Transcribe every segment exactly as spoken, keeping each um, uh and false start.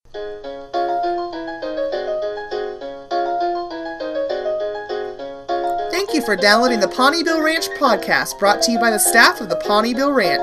Thank you for downloading the Pawneeville Ranch podcast, brought to you by the staff of the Pawneeville Ranch.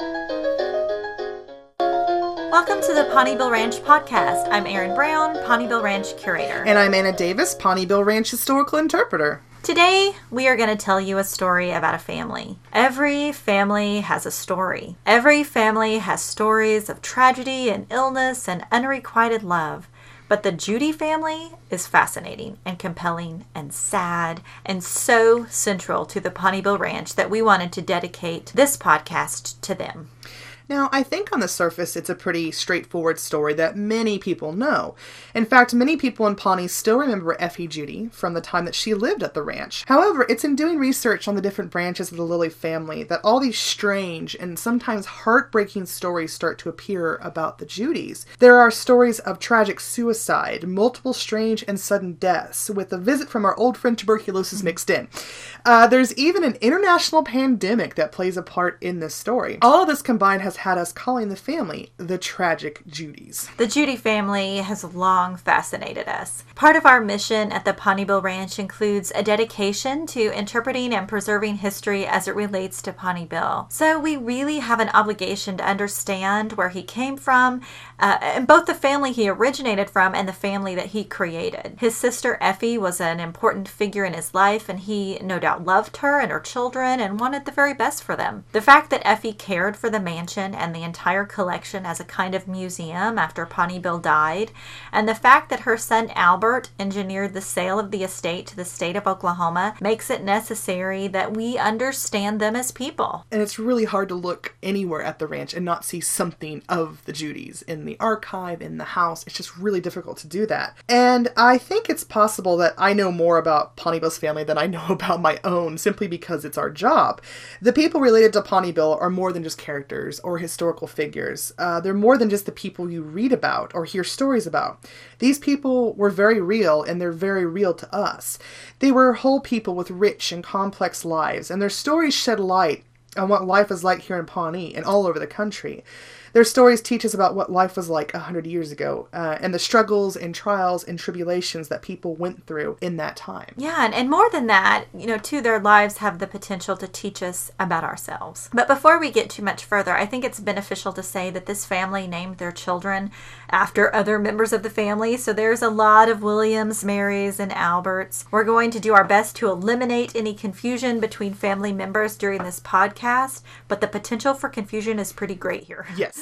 Welcome to the Pawneeville Ranch podcast. I'm Erin Brown, Pawneeville Ranch curator. And I'm Anna Davis, Pawneeville Ranch historical interpreter. Today, we are going to tell you a story about a family. Every family has a story. Every family has stories of tragedy and illness and unrequited love. But the Judy family is fascinating and compelling and sad and so central to the Pawneeville Ranch that we wanted to dedicate this podcast to them. Now, I think on the surface, it's a pretty straightforward story that many people know. In fact, many people in Pawnee still remember Effie Judy from the time that she lived at the ranch. However, it's in doing research on the different branches of the Lilly family that all these strange and sometimes heartbreaking stories start to appear about the Judys. There are stories of tragic suicide, multiple strange and sudden deaths, with a visit from our old friend tuberculosis mixed in. Uh, there's even an international pandemic that plays a part in this story. All of this combined has had us calling the family the Tragic Judys. The Judy family has long fascinated us. Part of our mission at the Pawneeville Ranch includes a dedication to interpreting and preserving history as it relates to Pawnee Bill. So we really have an obligation to understand where he came from, uh, and both the family he originated from and the family that he created. His sister Effie was an important figure in his life, and he no doubt loved her and her children and wanted the very best for them. The fact that Effie cared for the mansion and the entire collection as a kind of museum after Pawnee Bill died, and the fact that her son Albert engineered the sale of the estate to the state of Oklahoma makes it necessary that we understand them as people. And it's really hard to look anywhere at the ranch and not see something of the Judys in the archive, in the house. It's just really difficult to do that. And I think it's possible that I know more about Pawnee Bill's family than I know about my own, simply because it's our job. The people related to Pawnee Bill are more than just characters or historical figures. Uh, they're more than just the people you read about or hear stories about. These people were very real, and they're very real to us. They were whole people with rich and complex lives, and their stories shed light on what life is like here in Pawnee and all over the country. Their stories teach us about what life was like a hundred years ago, uh, and the struggles and trials and tribulations that people went through in that time. Yeah, and, and more than that, you know, too, their lives have the potential to teach us about ourselves. But before we get too much further, I think it's beneficial to say that this family named their children after other members of the family. So there's a lot of Williams, Marys, and Alberts. We're going to do our best to eliminate any confusion between family members during this podcast, but the potential for confusion is pretty great here. Yes.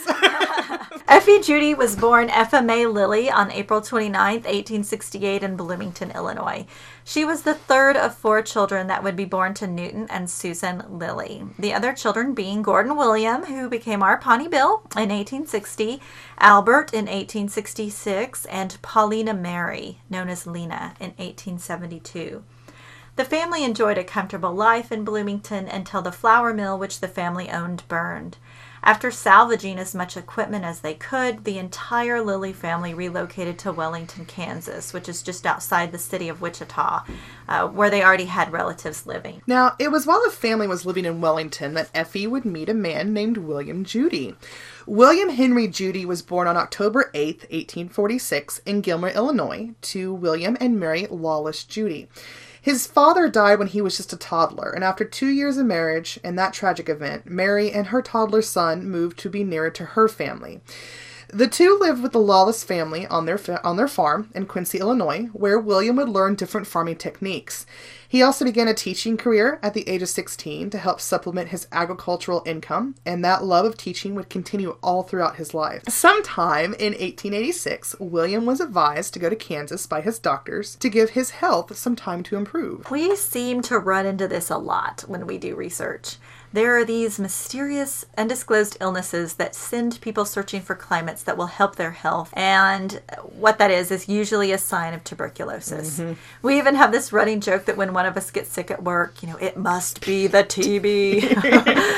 Effie Judy was born Effa May Lilly on April twenty-ninth, eighteen sixty-eight in Bloomington, Illinois. She was the third of four children that would be born to Newton and Susan Lilly. The other children being Gordon William, who became our Pawnee Bill in eighteen sixty, Albert in eighteen sixty-six, and Paulina Mary, known as Lena, in eighteen seventy-two. The family enjoyed a comfortable life in Bloomington until the flour mill which the family owned burned. After salvaging as much equipment as they could, the entire Lilly family relocated to Wellington, Kansas, which is just outside the city of Wichita, uh, where they already had relatives living. Now, it was while the family was living in Wellington that Effie would meet a man named William Judy. William Henry Judy was born on October eighth, eighteen forty-six, in Gilmer, Illinois, to William and Mary Lawless Judy. His father died when he was just a toddler, and after two years of marriage and that tragic event, Mary and her toddler son moved to be nearer to her family. The two lived with the Lawless family on their fa- on their farm in Quincy, Illinois, where William would learn different farming techniques. He also began a teaching career at the age of sixteen to help supplement his agricultural income, and that love of teaching would continue all throughout his life. Sometime in eighteen eighty-six, William was advised to go to Kansas by his doctors to give his health some time to improve. We seem to run into this a lot when we do research. There are these mysterious, undisclosed illnesses that send people searching for climates that will help their health. And what that is, is usually a sign of tuberculosis. Mm-hmm. We even have this running joke that when one of us gets sick at work, you know, it must be the T B that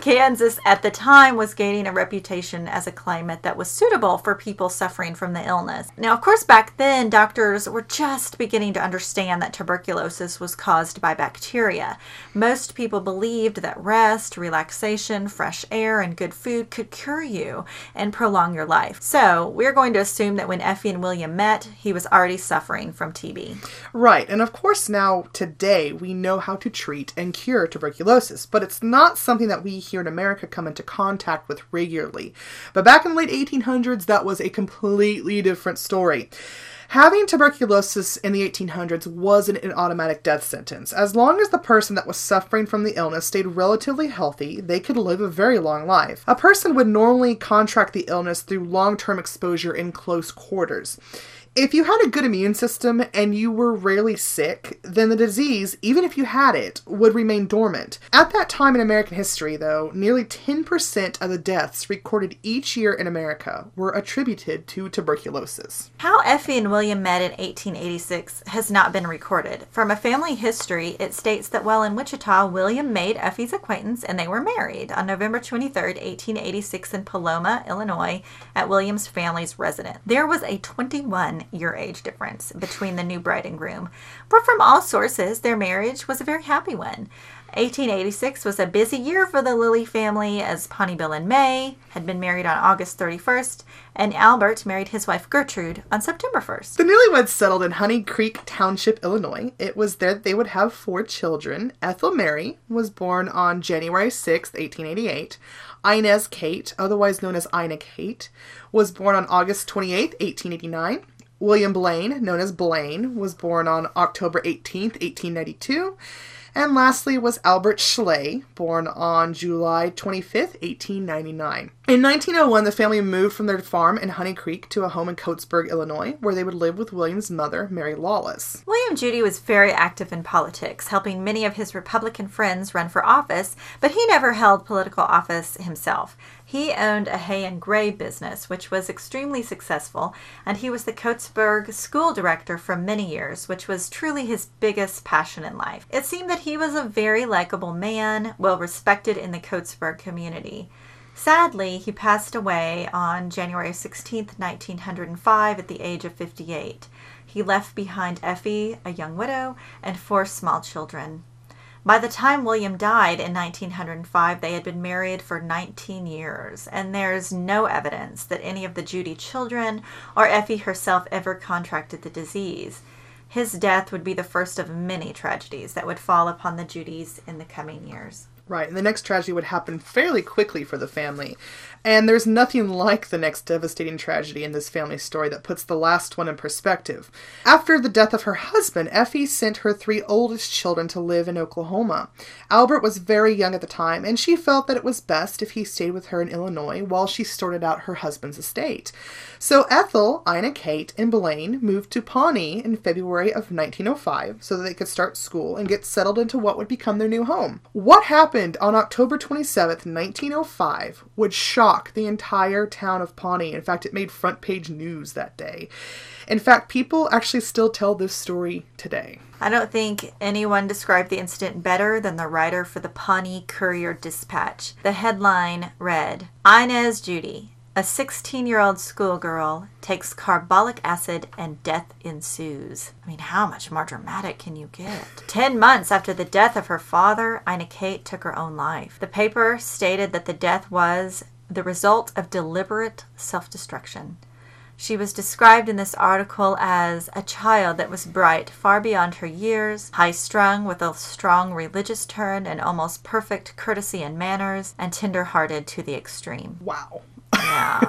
Kansas at the time was gaining a reputation as a climate that was suitable for people suffering from the illness. Now, of course, back then, doctors were just beginning to understand that tuberculosis was caused by bacteria. Most people believed that rest, relaxation, fresh air, and good food could cure you and prolong your life. So we're going to assume that when Effie and William met, he was already suffering from T B. Right, and of course now, today, we know how to treat and cure tuberculosis, but it's not something that we here in America come into contact with regularly. But back in the late eighteen hundreds, that was a completely different story. Having tuberculosis in the eighteen hundreds wasn't an automatic death sentence. As long as the person that was suffering from the illness stayed relatively healthy, they could live a very long life. A person would normally contract the illness through long-term exposure in close quarters. If you had a good immune system and you were rarely sick, then the disease, even if you had it, would remain dormant. At that time in American history, though, nearly ten percent of the deaths recorded each year in America were attributed to tuberculosis. How Effie and William met in eighteen eighty-six has not been recorded. From a family history, it states that while in Wichita, William made Effie's acquaintance and they were married on November twenty-third, eighteen eighty-six in Paloma, Illinois, at William's family's residence. There was a twenty-one year age difference between the new bride and groom, but from all sources, their marriage was a very happy one. eighteen eighty-six was a busy year for the Lilly family, as Pawnee Bill and May had been married on August thirty-first, and Albert married his wife Gertrude on September first. The newlyweds settled in Honey Creek Township, Illinois. It was there that they would have four children. Ethel Mary was born on January sixth, eighteen eighty-eight. Inez Kate, otherwise known as Ina Kate, was born on August twenty-eighth, eighteen eighty-nine. William Blaine, known as Blaine, was born on October eighteenth, eighteen ninety-two. And lastly was Albert Schley, born on July twenty-fifth, eighteen ninety-nine. In nineteen oh one, the family moved from their farm in Honey Creek to a home in Coatesburg, Illinois, where they would live with William's mother, Mary Lawless. William Judy was very active in politics, helping many of his Republican friends run for office, but he never held political office himself. He owned a hay and gray business, which was extremely successful, and he was the Coatesburg school director for many years, which was truly his biggest passion in life. It seemed that he was a very likable man, well respected in the Coatesburg community. Sadly, he passed away on January sixteenth, nineteen oh five, at the age of fifty-eight. He left behind Effie, a young widow, and four small children. By the time William died in nineteen oh five, they had been married for nineteen years, and there's no evidence that any of the Judy children or Effie herself ever contracted the disease. His death would be the first of many tragedies that would fall upon the Judys in the coming years. Right, and the next tragedy would happen fairly quickly for the family. And there's nothing like the next devastating tragedy in this family story that puts the last one in perspective. After the death of her husband, Effie sent her three oldest children to live in Oklahoma. Albert was very young at the time, and she felt that it was best if he stayed with her in Illinois while she sorted out her husband's estate. So Ethel, Ina Kate, and Blaine moved to Pawnee in February of nineteen oh five so that they could start school and get settled into what would become their new home. What happened on October twenty-seventh, nineteen oh five would shock the entire town of Pawnee. In fact, it made front page news that day. In fact, people actually still tell this story today. I don't think anyone described the incident better than the writer for the Pawnee Courier-Dispatch. The headline read, "Inez Judy, a sixteen-year-old schoolgirl, takes carbolic acid and death ensues." I mean, how much more dramatic can you get? Ten months after the death of her father, Ina Kate took her own life. The paper stated that the death was the result of deliberate self-destruction. She was described in this article as a child that was bright, far beyond her years, high-strung, with a strong religious turn and almost perfect courtesy and manners, and tender-hearted to the extreme. Wow. Yeah.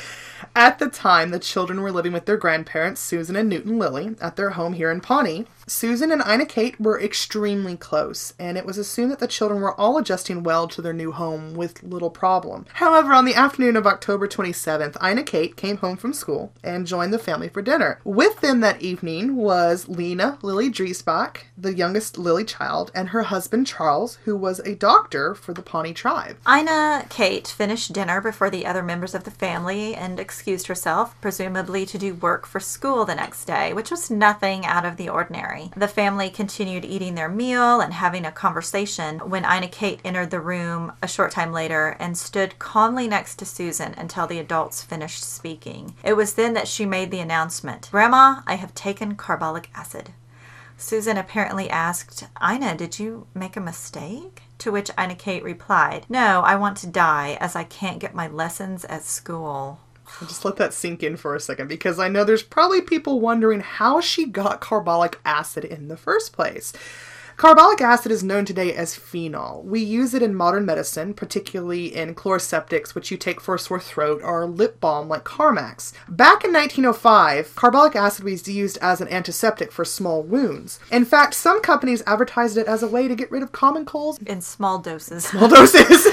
At the time, the children were living with their grandparents, Susan and Newton Lilly, at their home here in Pawnee. Susan and Ina Kate were extremely close, and it was assumed that the children were all adjusting well to their new home with little problem. However, on the afternoon of October twenty-seventh, Ina Kate came home from school and joined the family for dinner. With them that evening was Lena Lilly Driesbach, the youngest Lilly child, and her husband Charles, who was a doctor for the Pawnee tribe. Ina Kate finished dinner before the other members of the family and excused herself, presumably to do work for school the next day, which was nothing out of the ordinary. ordinary. The family continued eating their meal and having a conversation when Ina Kate entered the room a short time later and stood calmly next to Susan until the adults finished speaking. It was then that she made the announcement, "Grandma, I have taken carbolic acid." Susan apparently asked, "Ina, did you make a mistake?" To which Ina Kate replied, "No, I want to die as I can't get my lessons at school." I'll just let that sink in for a second, because I know there's probably people wondering how she got carbolic acid in the first place. Carbolic acid is known today as phenol. We use it in modern medicine, particularly in chloroseptics, which you take for a sore throat, or lip balm like Carmex. Back in nineteen oh five, carbolic acid was used as an antiseptic for small wounds. In fact, some companies advertised it as a way to get rid of common colds. In small doses. Small doses.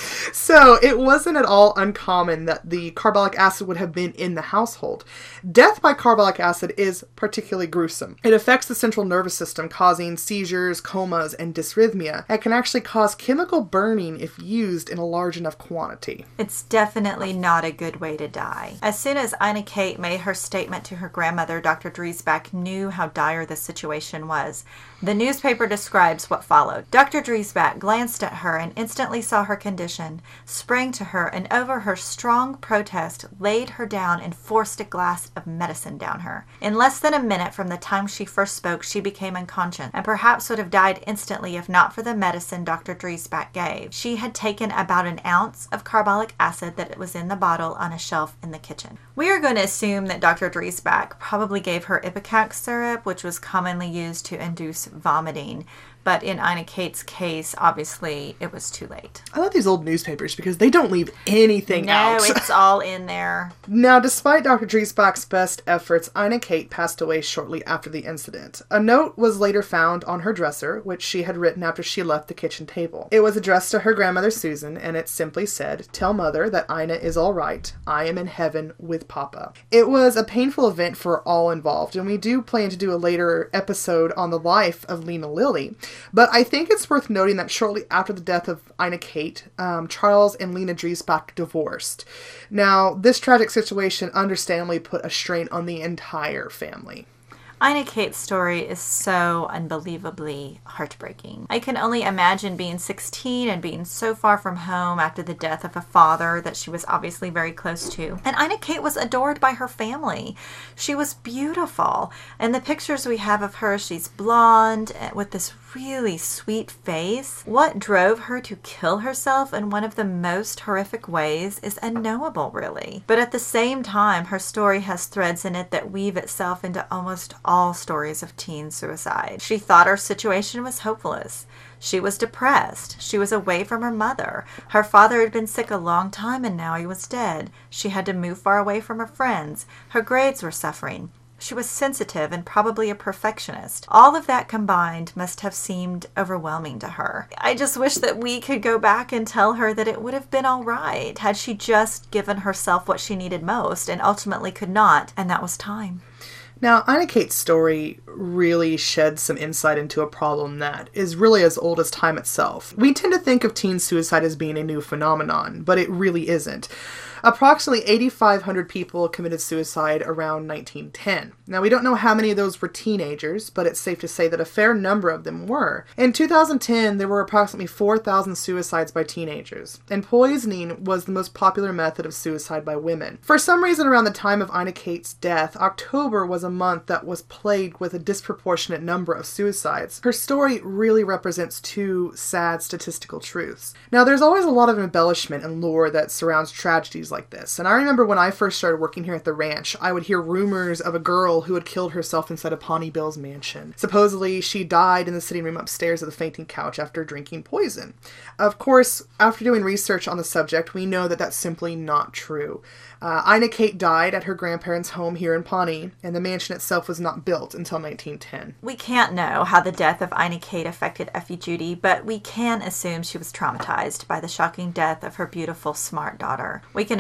So it wasn't at all uncommon that the carbolic acid would have been in the household. Death by carbolic acid is particularly gruesome. It affects the central nervous system, causing seizures, comas, and dysrhythmia. It can actually cause chemical burning if used in a large enough quantity. It's definitely not a good way to die. As soon as Ina Kate made her statement to her grandmother, Doctor Driesbach knew how dire the situation was. The newspaper describes what followed. Doctor Driesbach glanced at her and instantly saw her condition, sprang to her, and over her strong protest laid her down and forced a glass of medicine down her. In less than a minute from the time she first spoke, she became unconscious, and perhaps would have died instantly if not for the medicine Doctor Driesbach gave. She had taken about an ounce of carbolic acid that was in the bottle on a shelf in the kitchen. We are going to assume that Doctor Driesbach probably gave her ipecac syrup, which was commonly used to induce vomiting. But in Ina Kate's case, obviously, it was too late. I love these old newspapers because they don't leave anything no, out. No, it's all in there. Now, despite Doctor Driesbach's best efforts, Ina Kate passed away shortly after the incident. A note was later found on her dresser, which she had written after she left the kitchen table. It was addressed to her grandmother, Susan, and it simply said, "Tell Mother that Ina is all right. I am in heaven with Papa." It was a painful event for all involved, and we do plan to do a later episode on the life of Lena Lilly. But I think it's worth noting that shortly after the death of Ina Kate, um, Charles and Lena Driesbach divorced. Now, this tragic situation understandably put a strain on the entire family. Ina Kate's story is so unbelievably heartbreaking. I can only imagine being sixteen and being so far from home after the death of a father that she was obviously very close to. And Ina Kate was adored by her family. She was beautiful. And the pictures we have of her, she's blonde with this really sweet face. What drove her to kill herself in one of the most horrific ways is unknowable, really. But at the same time, her story has threads in it that weave itself into almost all stories of teen suicide. She thought her situation was hopeless. She was depressed. She was away from her mother. Her father had been sick a long time and now he was dead. She had to move far away from her friends. Her grades were suffering. She was sensitive and probably a perfectionist. All of that combined must have seemed overwhelming to her. I just wish that we could go back and tell her that it would have been all right had she just given herself what she needed most and ultimately could not, and that was time. Now, Ina Kate's story really sheds some insight into a problem that is really as old as time itself. We tend to think of teen suicide as being a new phenomenon, but it really isn't. Approximately eighty-five hundred people committed suicide around nineteen ten. Now, we don't know how many of those were teenagers, but it's safe to say that a fair number of them were. In two thousand ten, there were approximately four thousand suicides by teenagers, and poisoning was the most popular method of suicide by women. For some reason, around the time of Ina Kate's death, October was a month that was plagued with a disproportionate number of suicides. Her story really represents two sad statistical truths. Now, there's always a lot of embellishment and lore that surrounds tragedies like this. And I remember when I first started working here at the ranch, I would hear rumors of a girl who had killed herself inside of Pawnee Bill's mansion. Supposedly, she died in the sitting room upstairs of the fainting couch after drinking poison. Of course, after doing research on the subject, we know that that's simply not true. Uh, Ina Kate died at her grandparents' home here in Pawnee, and the mansion itself was not built until nineteen ten. We can't know how the death of Ina Kate affected Effie Judy, but we can assume she was traumatized by the shocking death of her beautiful, smart daughter. We can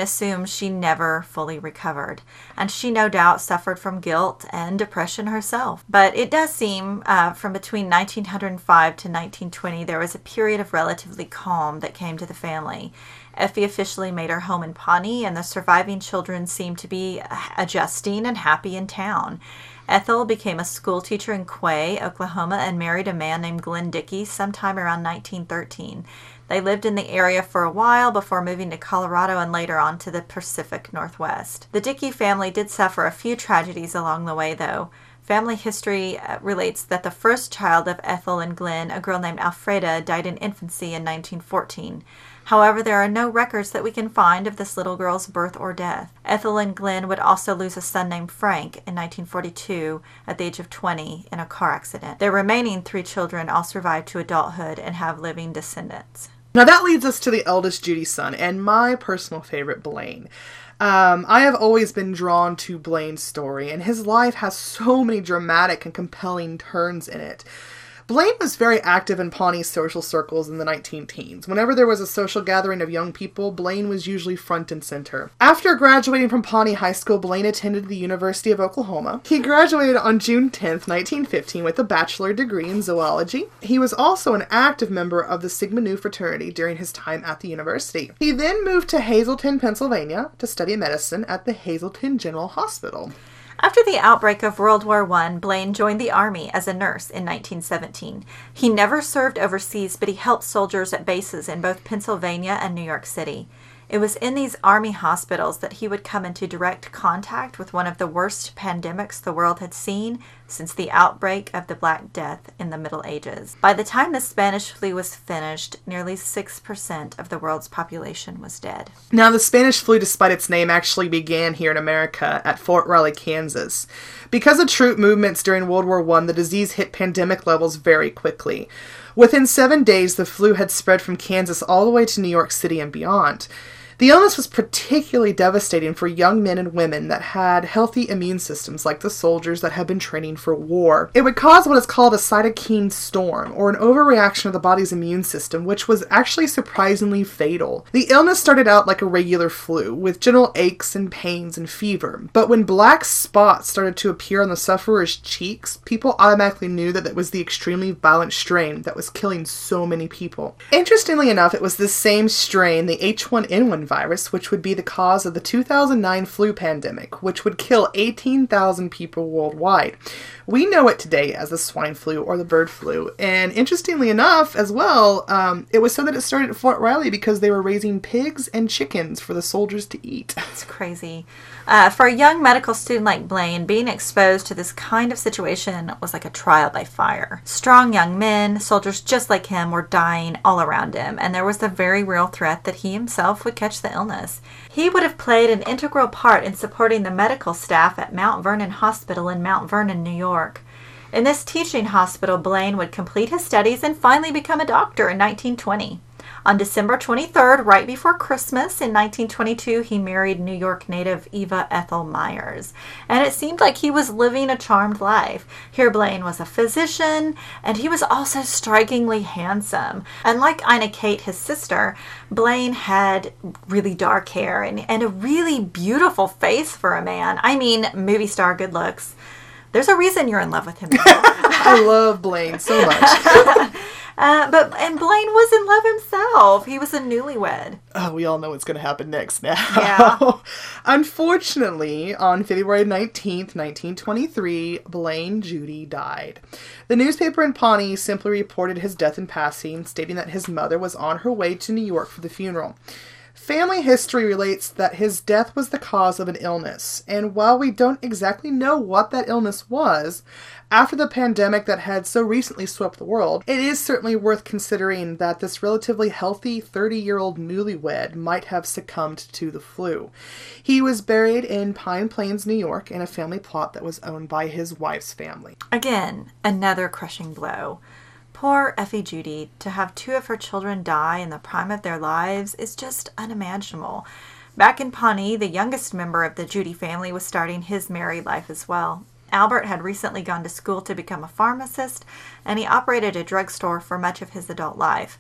assumes she never fully recovered, and she no doubt suffered from guilt and depression herself. But it does seem uh, from between nineteen oh five to nineteen twenty there was a period of relatively calm that came to the family. Effie officially made her home in Pawnee, and the surviving children seemed to be adjusting and happy in town. Ethel became a school teacher in Quay, Oklahoma, and married a man named Glenn Dickey sometime around nineteen thirteen. They lived in the area for a while before moving to Colorado and later on to the Pacific Northwest. The Dickey family did suffer a few tragedies along the way, though. Family history relates that the first child of Ethel and Glenn, a girl named Alfreda, died in infancy in nineteen fourteen. However, there are no records that we can find of this little girl's birth or death. Ethel and Glenn would also lose a son named Frank in nineteen forty-two at the age of twenty in a car accident. Their remaining three children all survived to adulthood and have living descendants. Now that leads us to the eldest Judy son, and my personal favorite, Blaine. Um, I have always been drawn to Blaine's story, and his life has so many dramatic and compelling turns in it. Blaine was very active in Pawnee social circles in the nineteen teens. Whenever there was a social gathering of young people, Blaine was usually front and center. After graduating from Pawnee High School, Blaine attended the University of Oklahoma. He graduated on June tenth, nineteen fifteen with a bachelor degree in zoology. He was also an active member of the Sigma Nu fraternity during his time at the university. He then moved to Hazleton, Pennsylvania to study medicine at the Hazleton General Hospital. After the outbreak of World War One, Blaine joined the Army as a nurse in nineteen seventeen. He never served overseas, but he helped soldiers at bases in both Pennsylvania and New York City. It was in these Army hospitals that he would come into direct contact with one of the worst pandemics the world had seen since the outbreak of the Black Death in the Middle Ages. By the time the Spanish flu was finished, nearly six percent of the world's population was dead. Now, the Spanish flu, despite its name, actually began here in America at Fort Riley, Kansas. Because of troop movements during World War One, the disease hit pandemic levels very quickly. Within seven days, the flu had spread from Kansas all the way to New York City and beyond. The illness was particularly devastating for young men and women that had healthy immune systems, like the soldiers that had been training for war. It would cause what is called a cytokine storm, or an overreaction of the body's immune system, which was actually surprisingly fatal. The illness started out like a regular flu, with general aches and pains and fever. But when black spots started to appear on the sufferer's cheeks, people automatically knew that it was the extremely violent strain that was killing so many people. Interestingly enough, it was this same strain, the H one N one virus, which would be the cause of the two thousand nine flu pandemic, which would kill eighteen thousand people worldwide. We know it today as the swine flu or the bird flu. And interestingly enough, as well, um, it was said that it started at Fort Riley because they were raising pigs and chickens for the soldiers to eat. It's crazy. Uh, for a young medical student like Blaine, being exposed to this kind of situation was like a trial by fire. Strong young men, soldiers just like him, were dying all around him, and there was the very real threat that he himself would catch the illness. He would have played an integral part in supporting the medical staff at Mount Vernon Hospital in Mount Vernon, New York. In this teaching hospital, Blaine would complete his studies and finally become a doctor in nineteen twenty. On December twenty-third, right before Christmas in nineteen twenty-two, he married New York native Eva Ethel Myers, and it seemed like he was living a charmed life. Here Blaine was a physician, and he was also strikingly handsome. And like Ina Kate, his sister, Blaine had really dark hair and, and a really beautiful face for a man. I mean, movie star good looks. There's a reason you're in love with him. I love Blaine so much. Uh, but and Blaine was in love himself. He was a newlywed. Oh, we all know what's going to happen next now. Yeah. Unfortunately, on February nineteenth, nineteen twenty-three, Blaine Judy died. The newspaper in Pawnee simply reported his death in passing, stating that his mother was on her way to New York for the funeral. Family history relates that his death was the cause of an illness, and while we don't exactly know what that illness was, after the pandemic that had so recently swept the world, it is certainly worth considering that this relatively healthy thirty-year-old newlywed might have succumbed to the flu. He was buried in Pine Plains, New York, in a family plot that was owned by his wife's family. Again, another crushing blow. Poor Effie Judy, to have two of her children die in the prime of their lives is just unimaginable. Back in Pawnee, the youngest member of the Judy family was starting his married life as well. Albert had recently gone to school to become a pharmacist, and he operated a drugstore for much of his adult life.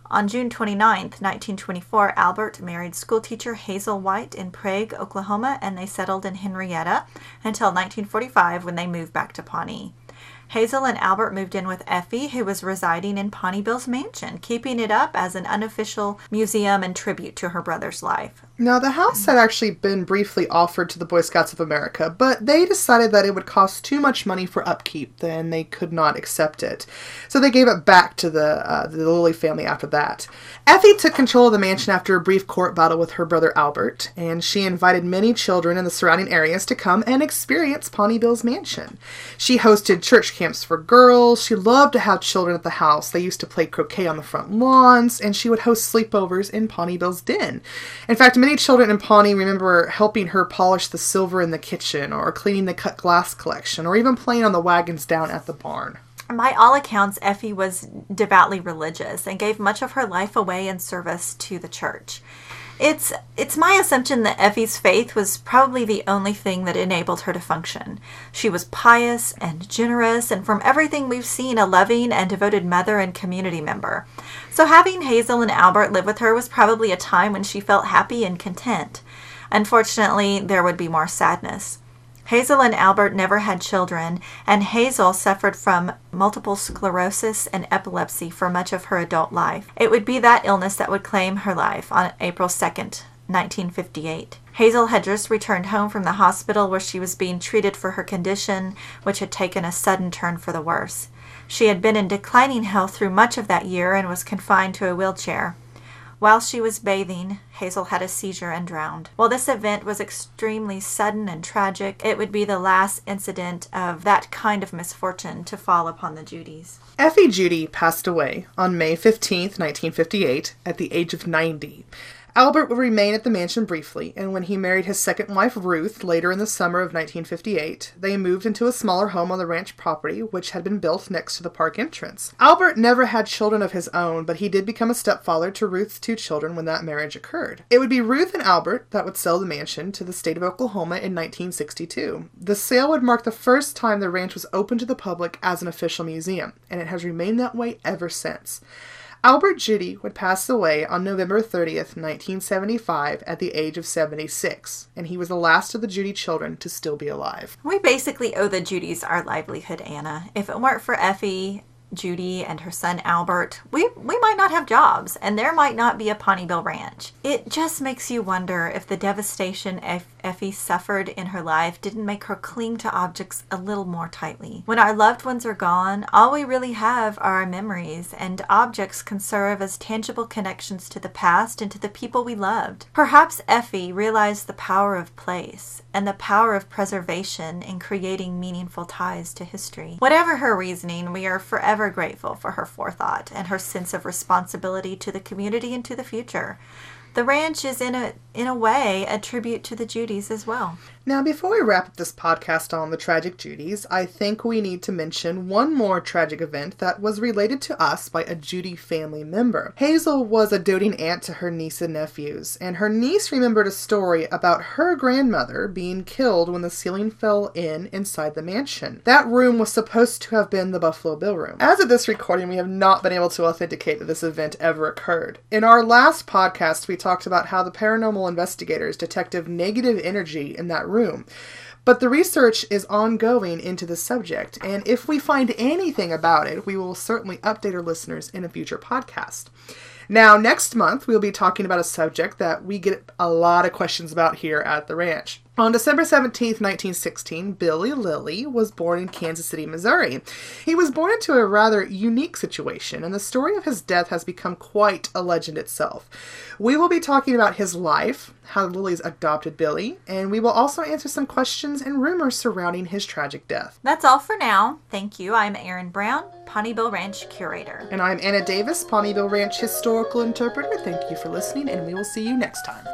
On June twenty-ninth, nineteen twenty-four, Albert married schoolteacher Hazel White in Prague, Oklahoma, and they settled in Henrietta until nineteen forty-five when they moved back to Pawnee. Hazel and Albert moved in with Effie, who was residing in Pawnee Bill's mansion, keeping it up as an unofficial museum and tribute to her brother's life. Now, the house had actually been briefly offered to the Boy Scouts of America, but they decided that it would cost too much money for upkeep, and they could not accept it. So they gave it back to the, uh, the Lilly family after that. Effie took control of the mansion after a brief court battle with her brother Albert, and she invited many children in the surrounding areas to come and experience Pawnee Bill's mansion. She hosted church camps for girls. She loved to have children at the house. They used to play croquet on the front lawns, and she would host sleepovers in Pawnee Bill's den. In fact, many children in Pawnee remember helping her polish the silver in the kitchen, or cleaning the cut glass collection, or even playing on the wagons down at the barn. By all accounts, Effie was devoutly religious and gave much of her life away in service to the church. It's it's my assumption that Effie's faith was probably the only thing that enabled her to function. She was pious and generous, and from everything we've seen, a loving and devoted mother and community member. So having Hazel and Albert live with her was probably a time when she felt happy and content. Unfortunately, there would be more sadness. Hazel and Albert never had children, and Hazel suffered from multiple sclerosis and epilepsy for much of her adult life. It would be that illness that would claim her life on April second, nineteen fifty-eight. Hazel had just returned home from the hospital where she was being treated for her condition, which had taken a sudden turn for the worse. She had been in declining health through much of that year and was confined to a wheelchair. While she was bathing, Hazel had a seizure and drowned. While this event was extremely sudden and tragic, it would be the last incident of that kind of misfortune to fall upon the Judys. Effie Judy passed away on May fifteenth, nineteen fifty-eight, at the age of ninety. Albert would remain at the mansion briefly, and when he married his second wife, Ruth, later in the summer of nineteen fifty-eight, they moved into a smaller home on the ranch property, which had been built next to the park entrance. Albert never had children of his own, but he did become a stepfather to Ruth's two children when that marriage occurred. It would be Ruth and Albert that would sell the mansion to the state of Oklahoma in nineteen sixty-two. The sale would mark the first time the ranch was open to the public as an official museum, and it has remained that way ever since. Albert Judy would pass away on November thirtieth, nineteen seventy-five, at the age of seventy-six, and he was the last of the Judy children to still be alive. We basically owe the Judys our livelihood, Anna. If it weren't for Effie, Judy, and her son Albert, we we might not have jobs, and there might not be a Pawnee Bill Ranch. It just makes you wonder if the devastation Eff- Effie suffered in her life didn't make her cling to objects a little more tightly. When our loved ones are gone, all we really have are our memories, and objects can serve as tangible connections to the past and to the people we loved. Perhaps Effie realized the power of place and the power of preservation in creating meaningful ties to history. Whatever her reasoning, we are forever grateful for her forethought and her sense of responsibility to the community and to the future. The ranch is, in a in a way, a tribute to the Judys as well. Now, before we wrap up this podcast on the tragic Judys, I think we need to mention one more tragic event that was related to us by a Judy family member. Hazel was a doting aunt to her niece and nephews, and her niece remembered a story about her grandmother being killed when the ceiling fell in inside the mansion. That room was supposed to have been the Buffalo Bill room. As of this recording, we have not been able to authenticate that this event ever occurred. In our last podcast, we talked about how the paranormal investigators detected negative energy in that room. But the research is ongoing into the subject, and if we find anything about it, we will certainly update our listeners in a future podcast. Now, next month, we'll be talking about a subject that we get a lot of questions about here at the ranch. On December seventeenth, nineteen sixteen, Billy Lilly was born in Kansas City, Missouri. He was born into a rather unique situation, and the story of his death has become quite a legend itself. We will be talking about his life, how the Lillys adopted Billy, and we will also answer some questions and rumors surrounding his tragic death. That's all for now. Thank you. I'm Erin Brown, Pawnee Bill Ranch Curator. And I'm Anna Davis, Pawnee Bill Ranch Historical Interpreter. Thank you for listening, and we will see you next time.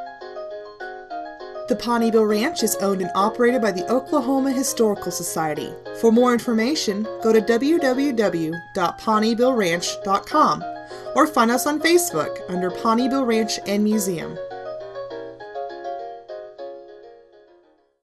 The Pawnee Bill Ranch is owned and operated by the Oklahoma Historical Society. For more information, go to w w w dot pawnee bill ranch dot com or find us on Facebook under Pawnee Bill Ranch and Museum.